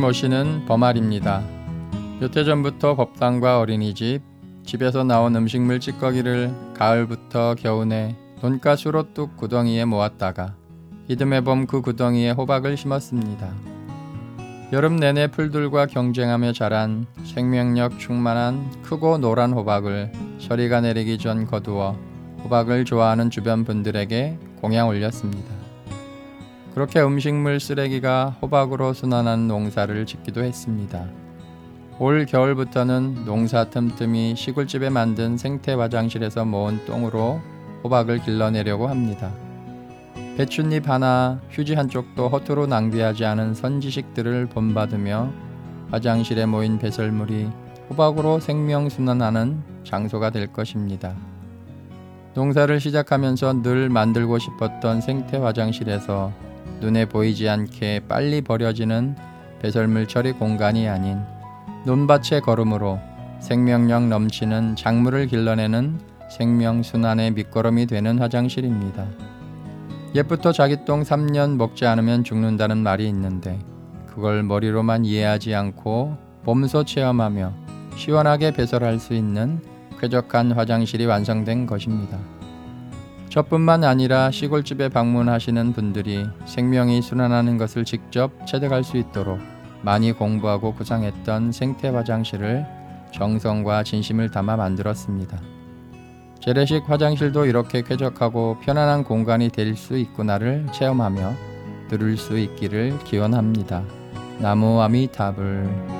모시는 범알입니다. 몇 해 전부터 법당과 어린이집, 집에서 나온 음식물 찌꺼기를 가을부터 겨우내 돈가스로 뚝 구덩이에 모았다가 이듬해 봄 그 구덩이에 호박을 심었습니다. 여름 내내 풀들과 경쟁하며 자란 생명력 충만한 크고 노란 호박을 서리가 내리기 전 거두어 호박을 좋아하는 주변 분들에게 공양 올렸습니다. 그렇게 음식물 쓰레기가 호박으로 순환하는 농사를 짓기도 했습니다. 올 겨울부터는 농사 틈틈이 시골집에 만든 생태 화장실에서 모은 똥으로 호박을 길러내려고 합니다. 배춧잎 하나, 휴지 한쪽도 허투루 낭비하지 않은 선지식들을 본받으며 화장실에 모인 배설물이 호박으로 생명순환하는 장소가 될 것입니다. 농사를 시작하면서 늘 만들고 싶었던 생태 화장실에서 눈에 보이지 않게 빨리 버려지는 배설물 처리 공간이 아닌 논밭의 걸음으로 생명력 넘치는 작물을 길러내는 생명순환의 밑거름이 되는 화장실입니다. 옛부터 자기 똥 3년 먹지 않으면 죽는다는 말이 있는데 그걸 머리로만 이해하지 않고 몸소 체험하며 시원하게 배설할 수 있는 쾌적한 화장실이 완성된 것입니다. 저뿐만 아니라 시골집에 방문하시는 분들이 생명이 순환하는 것을 직접 체득할 수 있도록 많이 공부하고 구상했던 생태 화장실을 정성과 진심을 담아 만들었습니다. 재래식 화장실도 이렇게 쾌적하고 편안한 공간이 될 수 있구나를 체험하며 들을 수 있기를 기원합니다. 나무 아미타불.